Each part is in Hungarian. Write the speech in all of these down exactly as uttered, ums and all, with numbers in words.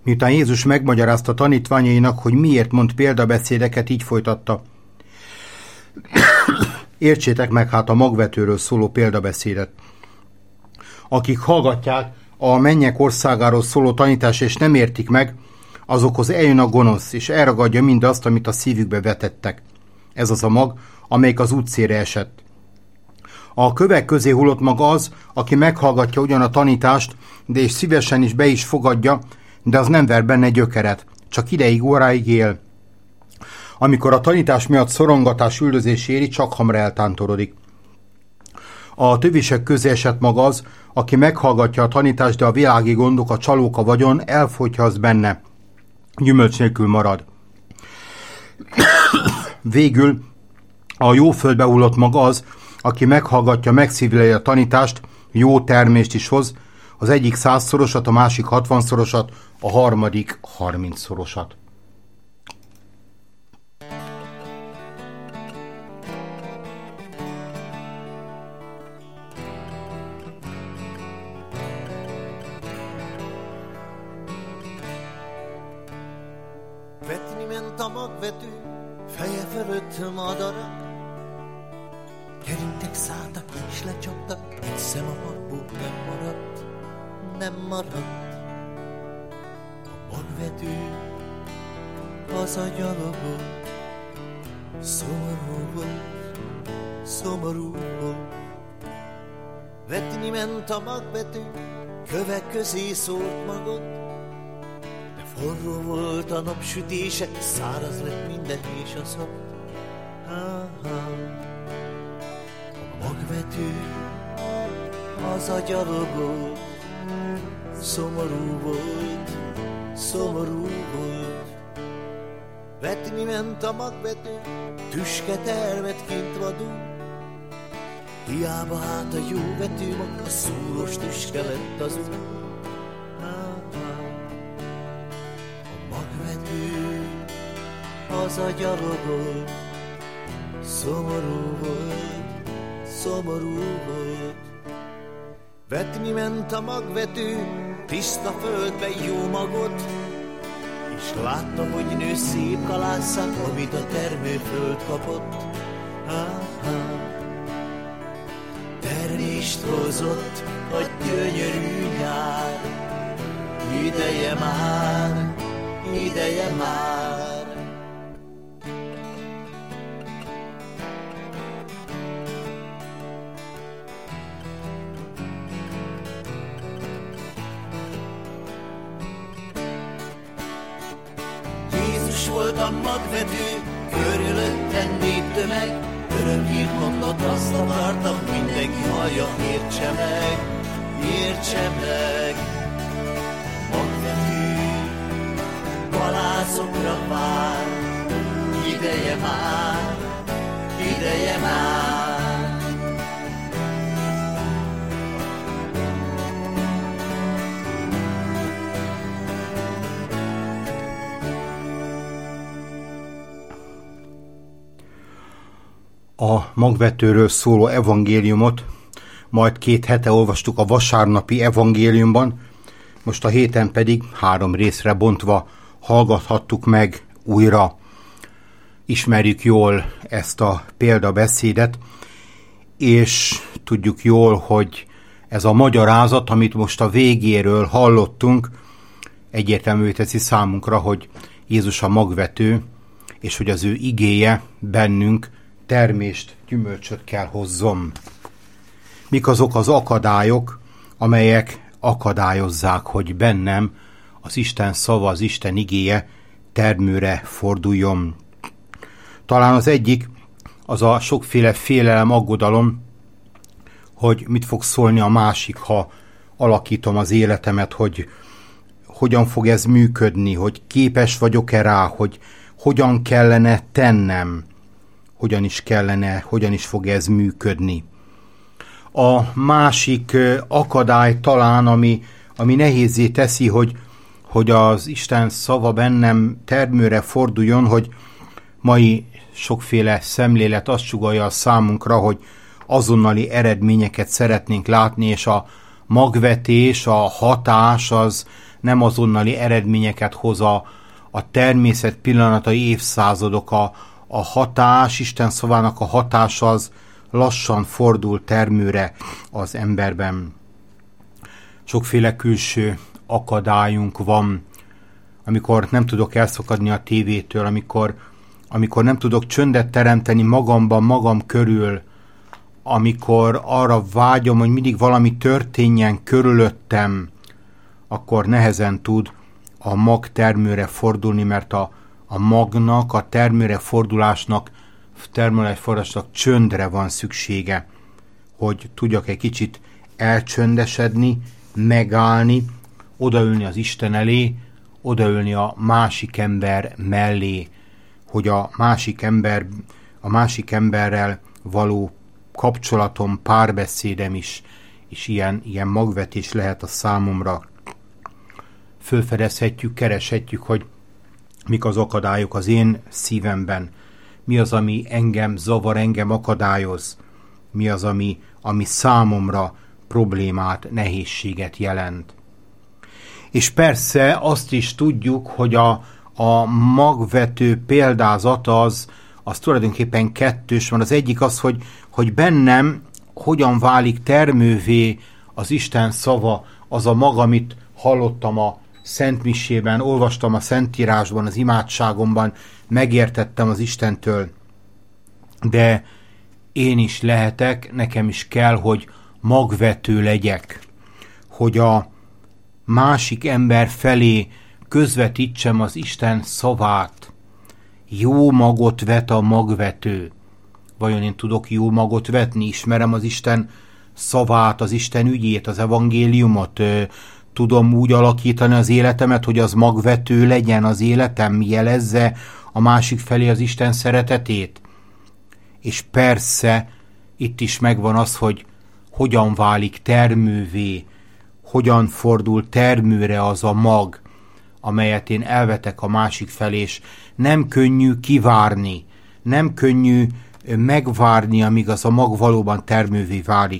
Miután Jézus megmagyarázta tanítványainak, hogy miért mond példabeszédeket, így folytatta. Értsétek meg hát a magvetőről szóló példabeszédet. Akik hallgatják a mennyek országáról szóló tanítást, és nem értik meg, azokhoz eljön a gonosz, és elragadja mindazt, amit a szívükbe vetettek. Ez az a mag, amelyik az útszélre esett. A kövek közé hullott mag az, aki meghallgatja ugyan a tanítást, de és szívesen is be is fogadja, de az nem ver benne gyökeret, csak ideig, óráig él. Amikor a tanítás miatt szorongatás, üldözés éri, csak hamar eltántorodik. A tövisek közé esett mag az, aki meghallgatja a tanítást, de a világi gondok, a csalók, a vagyon elfogyja az benne. Gyümölcs nélkül marad. Végül a jó földbe hullott mag az, aki meghallgatja, megszívleli a tanítást, jó termést is hoz, az egyik százszorosat, a másik hatvanszorosat, a harmadik harmincszorosat. Vetni ment a magvető, feje fölött madarak, gerintek szálltak és lecsaptak, egy szem a magból nem maradt, nem maradt. A magvető hazagyalogolt, szomorú volt, szomorú volt. Vetni ment a magvető, kövek közé szórt magot, de forró volt a napsütése, száraz lett minden és a szab. Ha-ha. A magvető hazagyalogolt, szomorú volt, szomorú volt. Vetni ment a magvető, tüske termet kint vadul, hiába hát a jó vető mag, a szúros tüske lett az út. A magvető hazagyalogolt, szomorú volt, szomorú volt. Vetni ment a magvető, tiszta földbe jó magot, és látta, hogy nő szép kalászát, amit a termőföld kapott. Ha-ha. Termést hozott a gyönyörű nyár, ideje már, ideje már. Jézus volt a magvető, körülötten néptömeg, örömhírt mondott, azt akartam, mindenki hallja, értse meg, értse meg. Magvető kalászokra vár, ideje már, ideje már. A magvetőről szóló evangéliumot majd két hete olvastuk a vasárnapi evangéliumban, most a héten pedig három részre bontva hallgathattuk meg újra. Ismerjük jól ezt a példabeszédet, és tudjuk jól, hogy ez a magyarázat, amit most a végéről hallottunk, egyértelművé teszi számunkra, hogy Jézus a magvető, és hogy az ő igéje bennünk termést, gyümölcsöt kell hozzon. Mik azok az akadályok, amelyek akadályozzák, hogy bennem az Isten szava, az Isten igéje termőre forduljon. Talán az egyik az a sokféle félelem, aggodalom, hogy mit fog szólni a másik, ha alakítom az életemet, hogy hogyan fog ez működni, hogy képes vagyok-e rá, hogy hogyan kellene tennem, hogyan is kellene, hogyan is fog ez működni. A másik akadály talán, ami, ami nehézzé teszi, hogy, hogy az Isten szava bennem termőre forduljon, hogy mai sokféle szemlélet azt sugallja a számunkra, hogy azonnali eredményeket szeretnénk látni, és a magvetés, a hatás az nem azonnali eredményeket hoz a, a természet pillanatai, évszázadok, a, a hatás, Isten szavának a hatás az lassan fordul termőre az emberben. Sokféle külső akadályunk van, amikor nem tudok elszakadni a tévétől, amikor, amikor nem tudok csöndet teremteni magamban, magam körül, amikor arra vágyom, hogy mindig valami történjen körülöttem, akkor nehezen tud a mag termőre fordulni, mert a, a magnak, a termőre fordulásnak, termőrefordulásnak csöndre van szüksége, hogy tudjak egy kicsit elcsöndesedni, megállni, odaülni az Isten elé, odaülni a másik ember mellé, hogy a másik ember, a másik emberrel való kapcsolatom, párbeszédem is, és ilyen, ilyen magvetés lehet a számomra. Fölfedezhetjük, kereshetjük, hogy mik az akadályok az én szívemben, mi az, ami engem zavar, engem akadályoz, mi az, ami, ami számomra problémát, nehézséget jelent. És persze azt is tudjuk, hogy a, a magvető példázat az, az tulajdonképpen kettős van. Az egyik az, hogy, hogy bennem hogyan válik termővé az Isten szava, az a mag, amit hallottam a Szentmisében, olvastam a Szentírásban, az imádságomban, megértettem az Istentől. De én is lehetek, nekem is kell, hogy magvető legyek, hogy a másik ember felé közvetítsem az Isten szavát. Jó magot vet a magvető. Vajon én tudok jó magot vetni? Ismerem az Isten szavát, az Isten ügyét, az evangéliumot? Tudom úgy alakítani az életemet, hogy az magvető legyen az életem, jelezze a másik felé az Isten szeretetét? És persze itt is megvan az, hogy hogyan válik termővé, hogyan fordul termőre az a mag, amelyet én elvetek a másik felé, és nem könnyű kivárni, nem könnyű megvárni, amíg az a mag valóban termővé válik.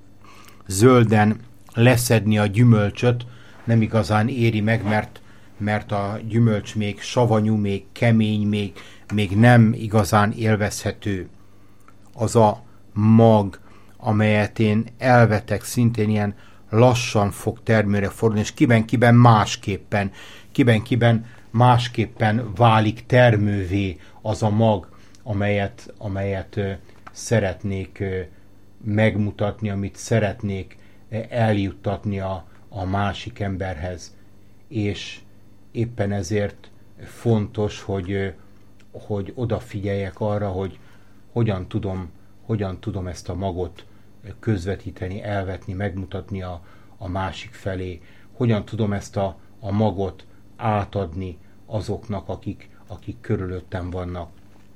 Zölden leszedni a gyümölcsöt nem igazán éri meg, mert, mert a gyümölcs még savanyú, még kemény, még, még nem igazán élvezhető. Az a mag, amelyet én elvetek, szintén ilyen lassan fog termőre fordulni, és kiben-kiben másképpen, kiben-kiben másképpen válik termővé az a mag, amelyet, amelyet ö, szeretnék ö, megmutatni, amit szeretnék ö, eljuttatni a, a másik emberhez. És éppen ezért fontos, hogy, ö, hogy odafigyeljek arra, hogy hogyan tudom, hogyan tudom ezt a magot közvetíteni, elvetni, megmutatni a, a másik felé. Hogyan tudom ezt a, a magot átadni azoknak, akik, akik körülöttem vannak.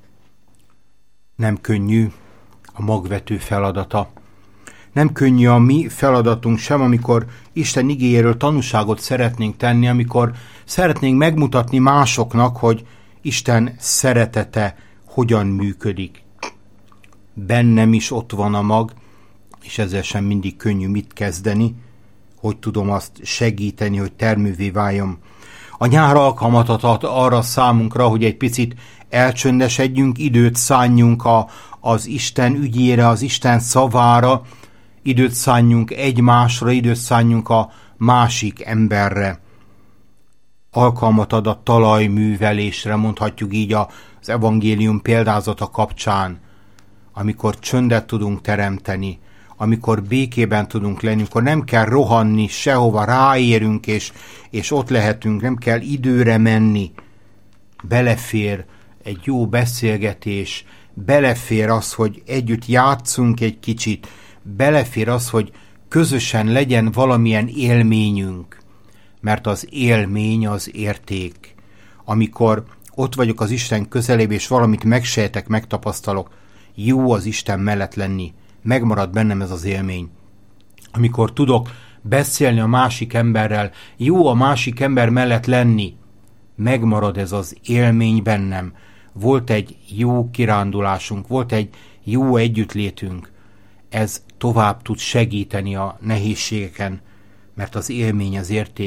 Nem könnyű a magvető feladata. Nem könnyű a mi feladatunk sem, amikor Isten igéjéről tanúságot szeretnénk tenni, amikor szeretnénk megmutatni másoknak, hogy Isten szeretete hogyan működik. Bennem is ott van a mag, és ezzel sem mindig könnyű mit kezdeni, hogy tudom azt segíteni, hogy termővé váljon. A nyár alkalmat ad arra számunkra, hogy egy picit elcsöndesedjünk, időt szánjunk a, az Isten ügyére, az Isten szavára, időt szánjunk egymásra, időt szánjunk a másik emberre. Alkalmat ad a talajművelésre, mondhatjuk így az evangélium példázata kapcsán, amikor csöndet tudunk teremteni, amikor békében tudunk lenni, amikor nem kell rohanni, sehova ráérünk, és, és ott lehetünk, nem kell időre menni. Belefér egy jó beszélgetés, belefér az, hogy együtt játszunk egy kicsit, belefér az, hogy közösen legyen valamilyen élményünk, mert az élmény az érték. Amikor ott vagyok az Isten közelébe, és valamit megsejtek, megtapasztalok, jó az Isten mellett lenni, megmarad bennem ez az élmény. Amikor tudok beszélni a másik emberrel, jó a másik ember mellett lenni, megmarad ez az élmény bennem. Volt egy jó kirándulásunk, volt egy jó együttlétünk. Ez tovább tud segíteni a nehézségeken, mert az élmény az érték,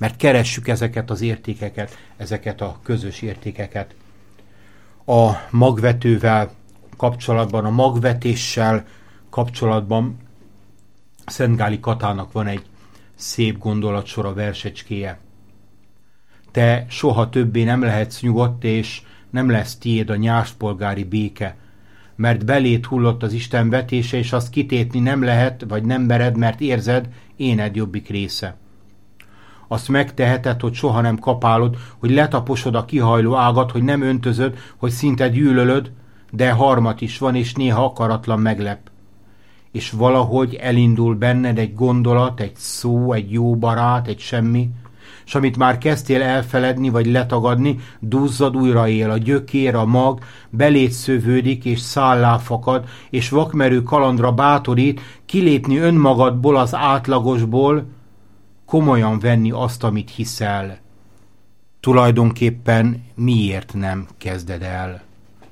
mert keressük ezeket az értékeket, ezeket a közös értékeket. A magvetővel kapcsolatban, a magvetéssel kapcsolatban Szentgáli Katának van egy szép gondolatsora, versecskéje. Te soha többé nem lehetsz nyugodt, és nem lesz tiéd a nyáspolgári béke, mert beléd hullott az Isten vetése, és azt kitépni nem lehet, vagy nem mered, mert érzed, éned jobbik része. Azt megteheted, hogy soha nem kapálod, hogy letaposod a kihajló ágat, hogy nem öntözöd, hogy szinte gyűlölöd, de harmat is van, és néha akaratlan meglep. És valahogy elindul benned egy gondolat, egy szó, egy jó barát, egy semmi, és amit már kezdtél elfeledni, vagy letagadni, duzzad újra él, a gyökér, a mag, beléd szövődik, és szállá fakad, és vakmerő kalandra bátorít, kilépni önmagadból, az átlagosból, komolyan venni azt, amit hiszel. Tulajdonképpen miért nem kezded el?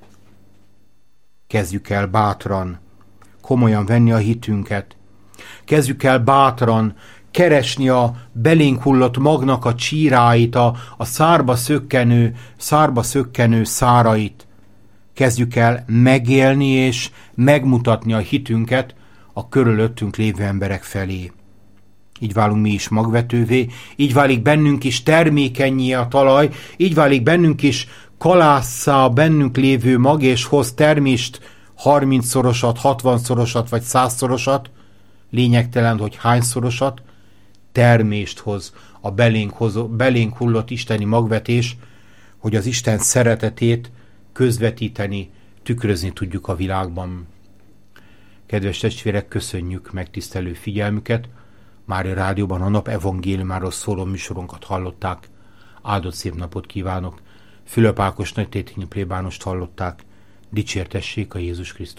Kezdjük el bátran, komolyan venni a hitünket. Kezdjük el bátran keresni a belénk hullott magnak a csíráit, a, a szárba szökkenő, szárba szökkenő szárait. Kezdjük el megélni és megmutatni a hitünket a körülöttünk lévő emberek felé. Így válunk mi is magvetővé, így válik bennünk is termékennyé a talaj, így válik bennünk is kalásszá a bennünk lévő mag, és hoz termést harmincszorosat, hatvanszorosat vagy százszorosat, lényegtelen, hogy hányszorosat, termést hoz a belénk, hoz, belénk hullott isteni magvetés, hogy az Isten szeretetét közvetíteni, tükrözni tudjuk a világban. Kedves testvérek, köszönjük megtisztelő figyelmüket. Mária Rádióban a nap evangéliumáról szóló műsorunkat hallották. Áldott szép napot kívánok. Fülöp Ákos nagytétényi plébánost hallották. Dicsértessék a Jézus Krisztus.